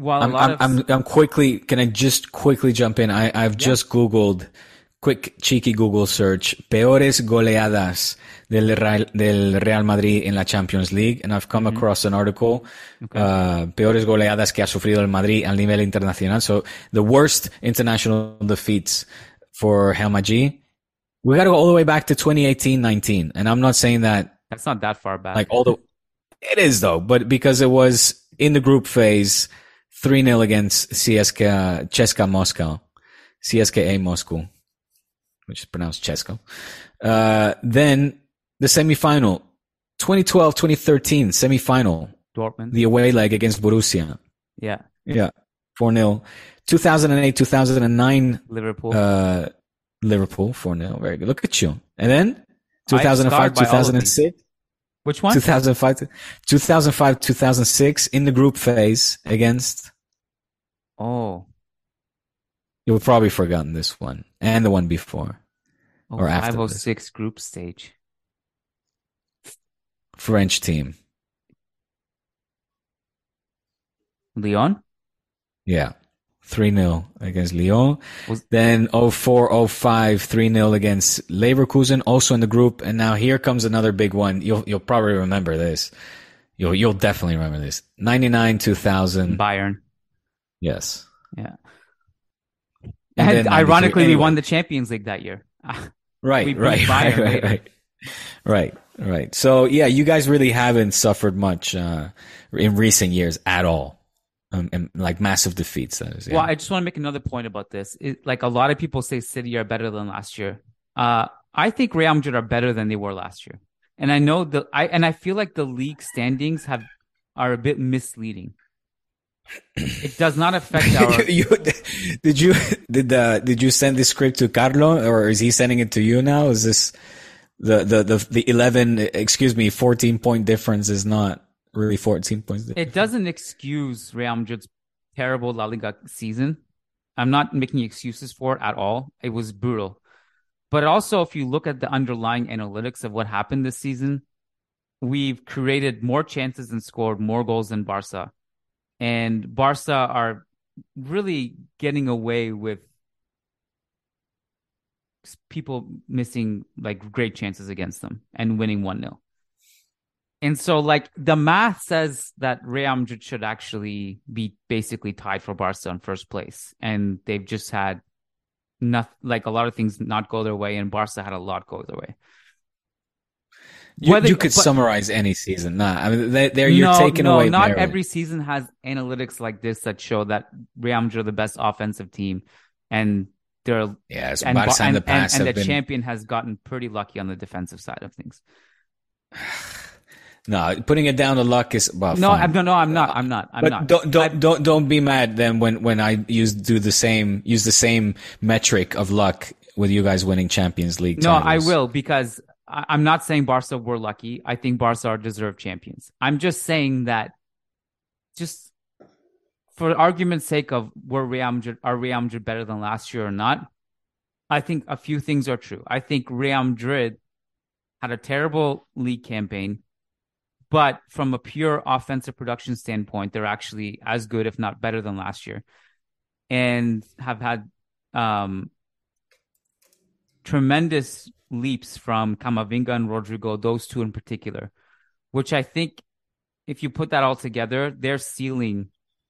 Speaker 7: can I just quickly jump in? I've just Googled, quick cheeky Google search, peores goleadas del Real Madrid en la Champions League, and I've come across an article, peores goleadas que ha sufrido el Madrid al nivel internacional. So the worst international defeats for Real Madrid. We got to go all the way back to 2018-19, and I'm not saying that
Speaker 6: that's not that far back.
Speaker 7: It is though, but because it was in the group phase. 3-0 against CSKA Moscow, which is pronounced Chesko. Then the semifinal, 2012-2013 semifinal.
Speaker 6: Dortmund.
Speaker 7: The away leg against Borussia.
Speaker 6: Yeah.
Speaker 7: 4-0. 2008-2009.
Speaker 6: Liverpool.
Speaker 7: Liverpool, 4-0. Very good. Look at you. And then 2005-2006.
Speaker 6: Which one?
Speaker 7: 2005-2006 in the group phase against.
Speaker 6: Oh.
Speaker 7: You've probably forgotten this one and the one before. Or after
Speaker 6: 506 group stage.
Speaker 7: French team.
Speaker 6: Lyon?
Speaker 7: Yeah. 3-0 against Lyon. Then 04-05, 3-0 against Leverkusen, also in the group. And now here comes another big one. You'll probably remember this. You'll definitely remember this. 99-2000.
Speaker 6: Bayern.
Speaker 7: Yes.
Speaker 6: Yeah. And ironically, we won the Champions League that year.
Speaker 7: Right. So yeah, you guys really haven't suffered much in recent years at all. And massive defeats. That is, yeah.
Speaker 6: Well, I just want to make another point about this. A lot of people say City are better than last year. I think Real Madrid are better than they were last year, and I know I feel like the league standings are a bit misleading. It does not affect our.
Speaker 7: Did you send this script to Carlo, or is he sending it to you now? Is this the 14 point difference is not really 14 points.
Speaker 6: It doesn't excuse Real Madrid's terrible La Liga season. I'm not making excuses for it at all. It was brutal. But also, if you look at the underlying analytics of what happened this season, we've created more chances and scored more goals than Barca. And Barca are really getting away with people missing like great chances against them and winning 1-0. And so like the math says that Real Madrid should actually be basically tied for Barca in first place. And they've just had like a lot of things not go their way, and Barca had a lot go their way.
Speaker 7: You could summarize any season. I mean, you're taking away.
Speaker 6: Not
Speaker 7: merit.
Speaker 6: Every season has analytics like this that show that Real Madrid are the best offensive team, and they're
Speaker 7: Barca in the past
Speaker 6: and the champion has gotten pretty lucky on the defensive side of things.
Speaker 7: No, putting it down to luck is
Speaker 6: I'm not.
Speaker 7: Don't be mad then when I use the same metric of luck with you guys winning Champions League titles.
Speaker 6: No, I will, because I'm not saying Barca were lucky. I think Barca are deserved champions. I'm just saying that, just for argument's sake of are Real Madrid better than last year or not, I think a few things are true. I think Real Madrid had a terrible league campaign, but from a pure offensive production standpoint, they're actually as good, if not better, than last year, and have had tremendous leaps from Camavinga and Rodrigo, those two in particular, which I think if you put that all together, their ceiling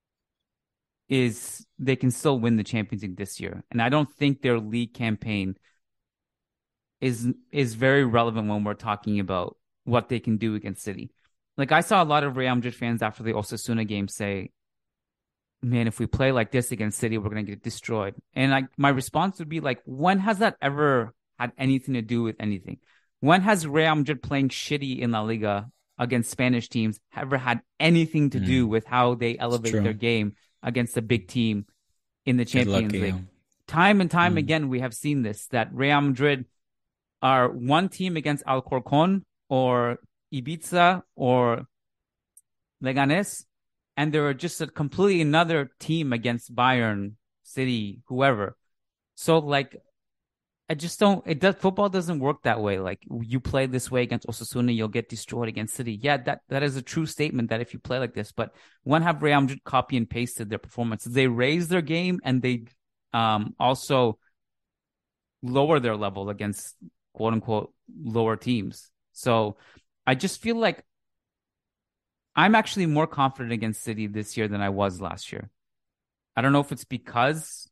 Speaker 6: is they can still win the Champions League this year. And I don't think their league campaign is very relevant when we're talking about what they can do against City. Like, I saw a lot of Real Madrid fans after the Osasuna game say, man, if we play like this against City, we're going to get destroyed. And my response would be like, when has that ever had anything to do with anything? When has Real Madrid playing shitty in La Liga against Spanish teams ever had anything to do with how they elevate their game against a big team in the Champions League? Time and time again, we have seen this, that Real Madrid are one team against Alcorcon or Ibiza or Leganés, and they're just a completely another team against Bayern, City, whoever. So, like, I just don't. Football doesn't work that way. Like, you play this way against Osasuna, you'll get destroyed against City. Yeah, that is a true statement that if you play like this. But when have Real Madrid copy and pasted their performances? They raise their game and they also lower their level against quote unquote lower teams. So I just feel like I'm actually more confident against City this year than I was last year. I don't know if it's because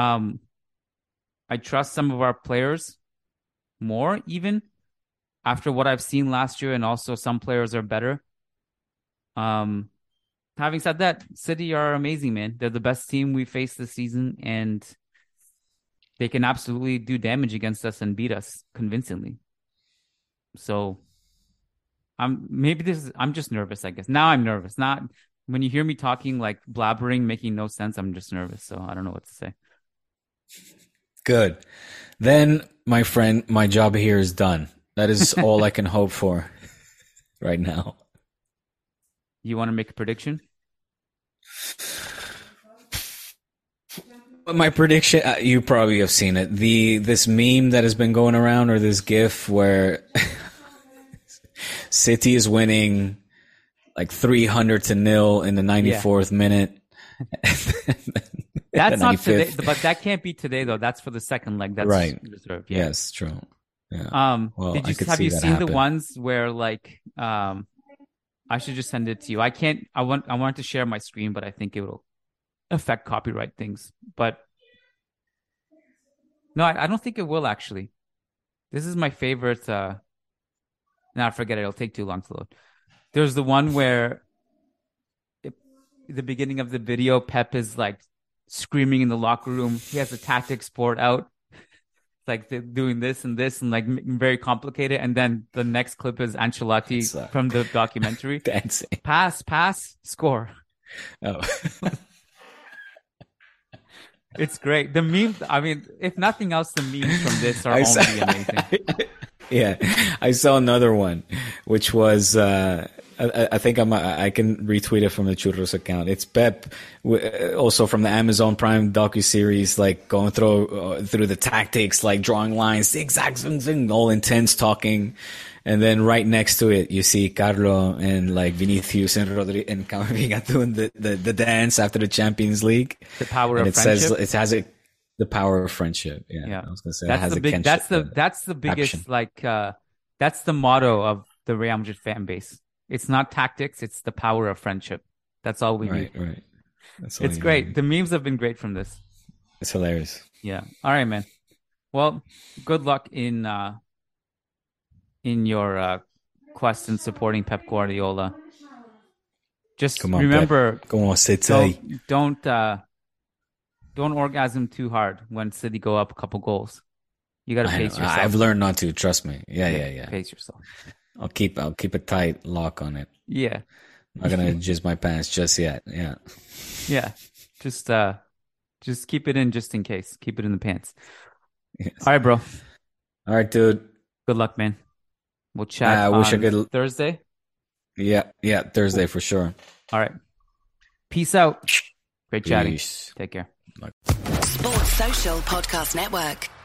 Speaker 6: I trust some of our players more, even after what I've seen last year, and also some players are better. Having said that, City are amazing, man. They're the best team we faced this season, and they can absolutely do damage against us and beat us convincingly. So I'm just nervous, I guess. Now I'm nervous. Not when you hear me talking, like blabbering, making no sense, I'm just nervous. So I don't know what to say.
Speaker 7: Good. Then, my friend, my job here is done. That is all I can hope for right now.
Speaker 6: You want to make a prediction?
Speaker 7: My prediction, you probably have seen it. This meme that has been going around, or this GIF where City is winning like 300-0 in the 94th minute.
Speaker 6: That's not today, but that can't be today though. That's for the second leg. That's
Speaker 7: right.
Speaker 6: Reserved. Yeah.
Speaker 7: Yes, true. Yeah.
Speaker 6: Well, have you seen the ones where like I should just send it to you. I wanted to share my screen, but I think it will affect copyright things. But no, I don't think it will actually. This is my favorite. Forget it. It'll take too long to load. There's the one where the beginning of the video, Pep is like screaming in the locker room. He has the tactics board out, like they're doing this and like very complicated. And then the next clip is Ancelotti from the documentary.
Speaker 7: Dancing.
Speaker 6: Pass, score.
Speaker 7: Oh.
Speaker 6: It's great. The memes, I mean, if nothing else, the memes from this are only amazing.
Speaker 7: Yeah. I saw another one, which was I think I can retweet it from the Churros account. It's Pep, also from the Amazon Prime docuseries, like going through the tactics, like drawing lines, zigzags, all intense talking. And then right next to it, you see Carlo and like Vinicius and Rodri and Camavinga doing the dance after the Champions League.
Speaker 6: The power
Speaker 7: and
Speaker 6: of friendship.
Speaker 7: It has the power of friendship. Yeah. I was gonna say
Speaker 6: that's the biggest
Speaker 7: action.
Speaker 6: that's the motto of the Real Madrid fan base. It's not tactics, it's the power of friendship. That's all we need.
Speaker 7: Right.
Speaker 6: It's great.
Speaker 7: Need.
Speaker 6: The memes have been great from this.
Speaker 7: It's hilarious.
Speaker 6: Yeah. All right, man. Well, good luck in your quest in supporting Pep Guardiola. Just remember,
Speaker 7: Pep. Go on, City.
Speaker 6: Don't orgasm too hard when City go up a couple goals. You got to pace yourself.
Speaker 7: I've learned not to. Trust me. Yeah.
Speaker 6: Pace yourself.
Speaker 7: I'll keep a tight lock on it.
Speaker 6: Yeah.
Speaker 7: I'm not gonna jizz my pants just yet. Yeah.
Speaker 6: Yeah. Just keep it in just in case. Keep it in the pants.
Speaker 7: Yes.
Speaker 6: All right, bro.
Speaker 7: All right, dude.
Speaker 6: Good luck, man. We'll chat on Thursday.
Speaker 7: Yeah, Thursday for sure.
Speaker 6: All right. Peace out. Great chatting.
Speaker 7: Peace.
Speaker 6: Take care.
Speaker 3: Sports Social Podcast Network.